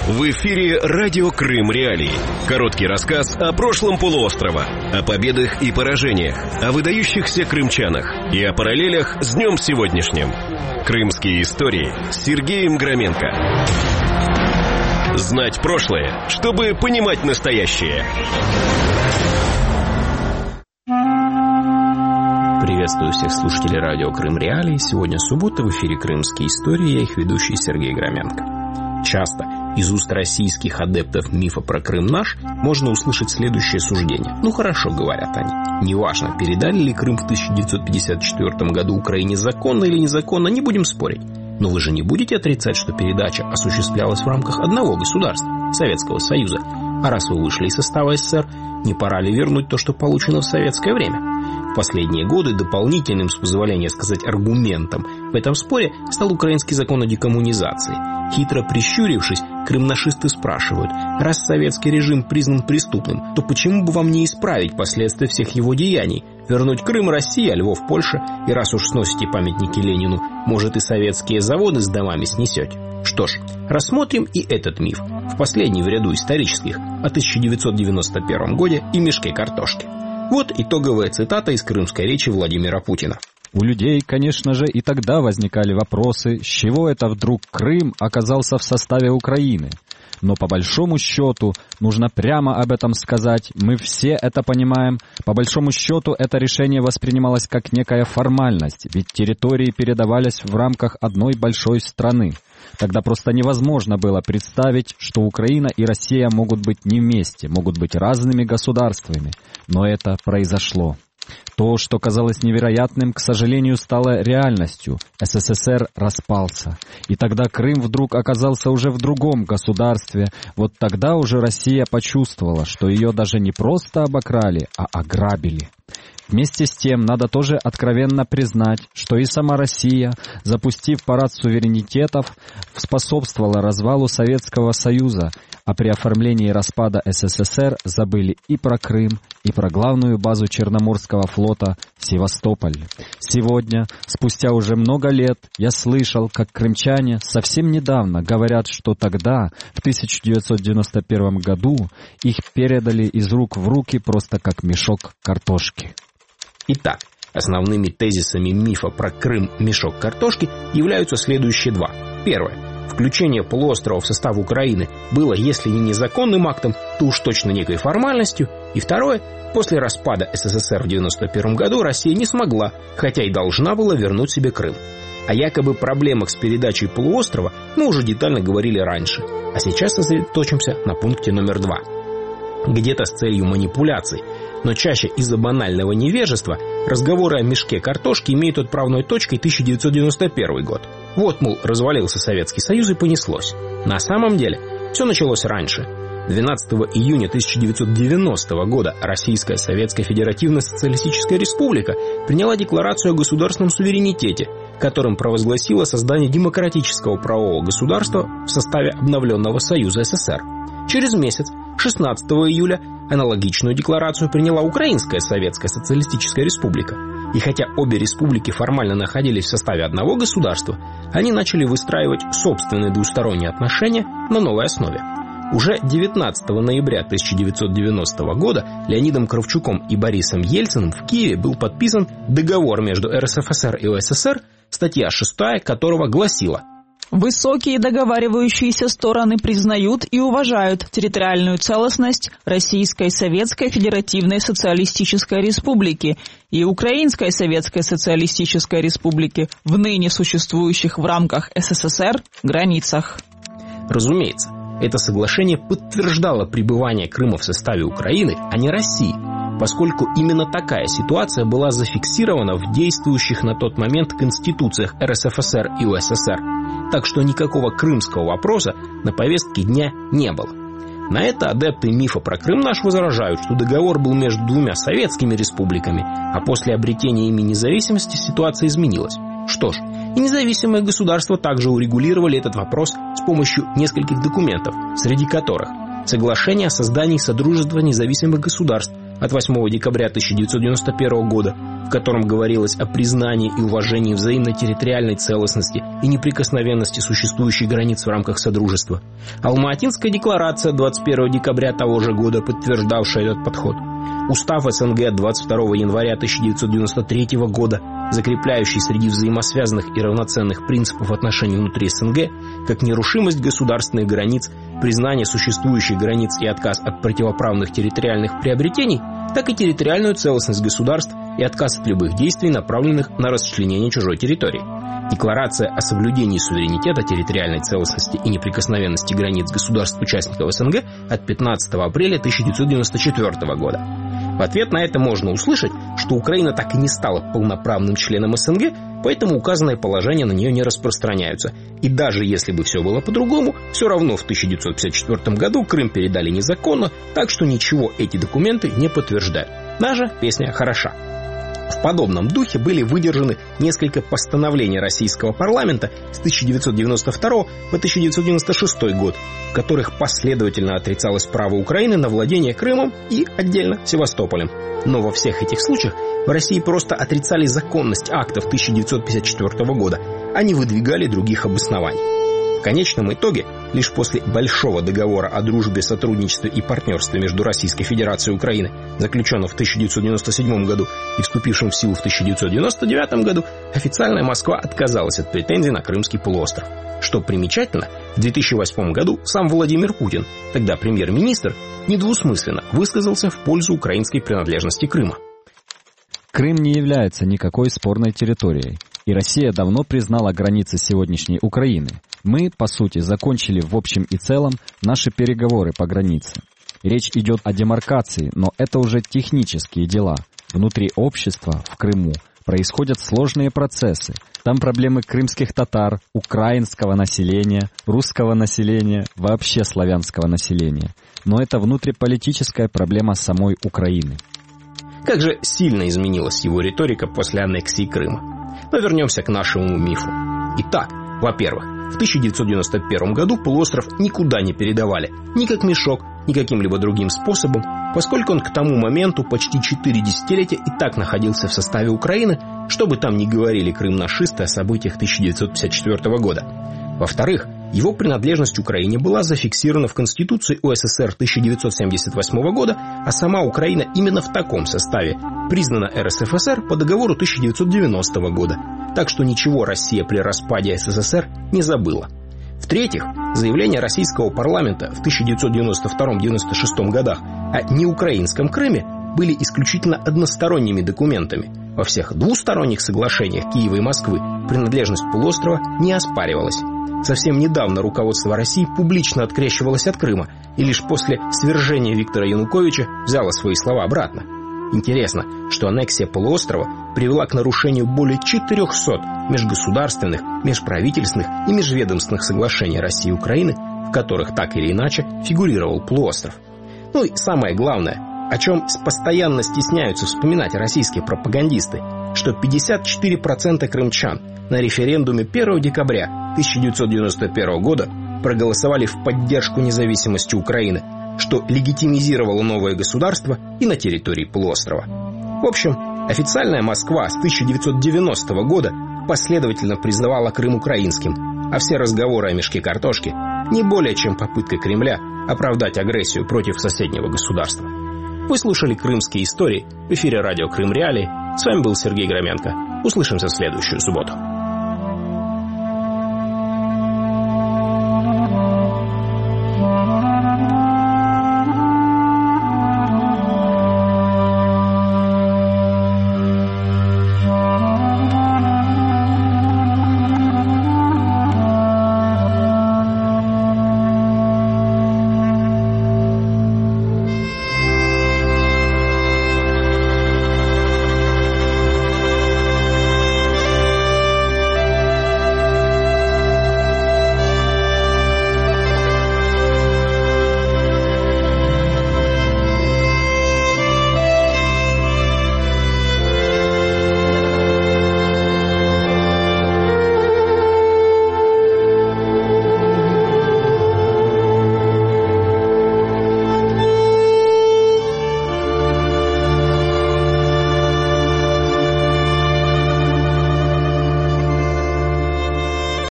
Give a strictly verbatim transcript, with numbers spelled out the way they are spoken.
В эфире радио Крым Реалии. Короткий рассказ о прошлом полуострова, о победах и поражениях, о выдающихся крымчанах и о параллелях с днем сегодняшним. Крымские истории с Сергеем Громенко. Знать прошлое, чтобы понимать настоящее. Приветствую всех слушателей радио Крым Реалии. Сегодня суббота, в эфире «Крымские истории», я их ведущий Сергей Громенко. Часто из уст российских адептов мифа про Крым наш можно услышать следующее суждение. Ну хорошо, говорят они. Неважно, передали ли Крым в тысяча девятьсот пятьдесят четвёртом году Украине законно или незаконно, не будем спорить. Но вы же не будете отрицать, что передача осуществлялась в рамках одного государства, Советского Союза. А раз вы вышли из состава СССР, не пора ли вернуть то, что получено в советское время? В последние годы дополнительным, с позволения сказать, аргументом в этом споре стал украинский закон о декоммунизации. Хитро прищурившись, крымнашисты спрашивают: раз советский режим признан преступным, то почему бы вам не исправить последствия всех его деяний? Вернуть Крым России, а Львов Польша, и раз уж сносите памятники Ленину, может, и советские заводы с домами снесете? Что ж, рассмотрим и этот миф, в последний в ряду исторических, о тысяча девятьсот девяносто первом годе и мешке картошки. Вот итоговая цитата из крымской речи Владимира Путина. У людей, конечно же, и тогда возникали вопросы, с чего это вдруг Крым оказался в составе Украины. Но по большому счету, нужно прямо об этом сказать, мы все это понимаем, по большому счету это решение воспринималось как некая формальность, ведь территории передавались в рамках одной большой страны. Тогда просто невозможно было представить, что Украина и Россия могут быть не вместе, могут быть разными государствами. Но это произошло. То, что казалось невероятным, к сожалению, стало реальностью. СССР распался. И тогда Крым вдруг оказался уже в другом государстве. Вот тогда уже Россия почувствовала, что ее даже не просто обокрали, а ограбили. Вместе с тем, надо тоже откровенно признать, что и сама Россия, запустив парад суверенитетов, способствовала развалу Советского Союза, а при оформлении распада СССР забыли и про Крым, и про главную базу Черноморского флота Севастополь. Сегодня, спустя уже много лет, я слышал, как крымчане совсем недавно говорят, что тогда, в тысяча девятьсот девяносто первом году, их передали из рук в руки просто как мешок картошки. Итак, основными тезисами мифа про Крым «мешок картошки» являются следующие два. Первое. Включение полуострова в состав Украины было, если не незаконным актом, то уж точно некой формальностью. И второе. После распада СССР в девяносто первом году Россия не смогла, хотя и должна была вернуть себе Крым. О якобы проблемах с передачей полуострова мы уже детально говорили раньше. А сейчас сосредоточимся на пункте номер два. Где-то с целью манипуляций, но чаще из-за банального невежества, разговоры о мешке картошки имеют отправной точкой тысяча девятьсот девяносто первый год. Вот, мол, развалился Советский Союз и понеслось. На самом деле, все началось раньше. двенадцатого июня тысяча девятьсот девяностого года Российская Советская Федеративная Социалистическая Республика приняла декларацию о государственном суверенитете, которым провозгласила создание демократического правового государства в составе обновленного Союза СССР. Через месяц, шестнадцатого июля, аналогичную декларацию приняла Украинская Советская Социалистическая Республика. И хотя обе республики формально находились в составе одного государства, они начали выстраивать собственные двусторонние отношения на новой основе. Уже девятнадцатого ноября тысяча девятьсот девяностого года Леонидом Кравчуком и Борисом Ельциным в Киеве был подписан договор между РСФСР и СССР, статья шестая которого гласила: высокие договаривающиеся стороны признают и уважают территориальную целостность Российской Советской Федеративной Социалистической Республики и Украинской Советской Социалистической Республики в ныне существующих в рамках СССР границах. Разумеется, это соглашение подтверждало пребывание Крыма в составе Украины, а не России, поскольку именно такая ситуация была зафиксирована в действующих на тот момент конституциях РСФСР и УССР, так что никакого крымского вопроса на повестке дня не было. На это адепты мифа про Крым наш возражают, что договор был между двумя советскими республиками, а после обретения ими независимости ситуация изменилась. Что ж, и независимые государства также урегулировали этот вопрос с помощью нескольких документов, среди которых соглашение о создании Содружества независимых государств от восьмого декабря тысяча девятьсот девяносто первого года, в котором говорилось о признании и уважении взаимной территориальной целостности и неприкосновенности существующих границ в рамках Содружества. Алма-Атинская декларация двадцать первого декабря того же года, подтверждавшая этот подход. Устав СНГ двадцать второго января тысяча девятьсот девяносто третьего года, закрепляющий среди взаимосвязанных и равноценных принципов отношений внутри СНГ как нерушимость государственных границ, признание существующих границ и отказ от противоправных территориальных приобретений, так и территориальную целостность государств и отказ от любых действий, направленных на расчленение чужой территории. Декларация о соблюдении суверенитета, территориальной целостности и неприкосновенности границ государств-участников СНГ от пятнадцатого апреля тысяча девятьсот девяносто четвертого года. В ответ на это можно услышать, что Украина так и не стала полноправным членом СНГ, поэтому указанные положения на нее не распространяются. И даже если бы все было по-другому, все равно в тысяча девятьсот пятьдесят четвёртом году Крым передали незаконно, так что ничего эти документы не подтверждают. Даже песня хороша. В подобном духе были выдержаны несколько постановлений российского парламента с тысяча девятьсот девяносто второго по тысяча девятьсот девяносто шестой год, в которых последовательно отрицалось право Украины на владение Крымом и, отдельно, Севастополем. Но во всех этих случаях в России просто отрицали законность актов тысяча девятьсот пятьдесят четвёртого года, а не выдвигали других обоснований. В конечном итоге, лишь после Большого договора о дружбе, сотрудничестве и партнерстве между Российской Федерацией и Украиной, заключенного в тысяча девятьсот девяносто седьмом году и вступившим в силу в тысяча девятьсот девяносто девятом году, официальная Москва отказалась от претензий на Крымский полуостров. Что примечательно, в две тысячи восьмом году сам Владимир Путин, тогда премьер-министр, недвусмысленно высказался в пользу украинской принадлежности Крыма. Крым не является никакой спорной территорией, и Россия давно признала границы сегодняшней Украины. Мы, по сути, закончили в общем и целом наши переговоры по границе. Речь идет о демаркации, но это уже технические дела. Внутри общества, в Крыму, происходят сложные процессы. Там проблемы крымских татар, украинского населения, русского населения, вообще славянского населения. Но это внутриполитическая проблема самой Украины. Как же сильно изменилась его риторика после аннексии Крыма. Но вернемся к нашему мифу. Итак, во-первых, в тысяча девятьсот девяносто первом году полуостров никуда не передавали, ни как мешок, ни каким-либо другим способом, поскольку он к тому моменту почти четыре десятилетия и так находился в составе Украины, что бы там ни говорили крымнашисты о событиях тысяча девятьсот пятьдесят четвёртого года. Во-вторых, его принадлежность Украине была зафиксирована в Конституции УССР тысяча девятьсот семьдесят восьмого года, а сама Украина именно в таком составе признана РСФСР по договору тысяча девятьсот девяностого года. Так что ничего Россия при распаде СССР не забыла. В-третьих, заявления российского парламента в тысяча девятьсот девяносто втором — девяносто шестом годах о неукраинском Крыме были исключительно односторонними документами. Во всех двусторонних соглашениях Киева и Москвы принадлежность полуострова не оспаривалась. Совсем недавно руководство России публично открещивалось от Крыма и лишь после свержения Виктора Януковича взяло свои слова обратно. Интересно, что аннексия полуострова привела к нарушению более четырехсот межгосударственных, межправительственных и межведомственных соглашений России и Украины, в которых так или иначе фигурировал полуостров. Ну и самое главное, о чем постоянно стесняются вспоминать российские пропагандисты, что пятьдесят четыре процента крымчан на референдуме первого декабря тысяча девятьсот девяносто первого года проголосовали в поддержку независимости Украины, что легитимизировало новое государство и на территории полуострова. В общем, официальная Москва с тысяча девятьсот девяностого года последовательно признавала Крым украинским, а все разговоры о мешке картошки не более чем попытка Кремля оправдать агрессию против соседнего государства. Вы слушали «Крымские истории» в эфире радио «Крым Реалии». С вами был Сергей Громенко. Услышимся в следующую субботу.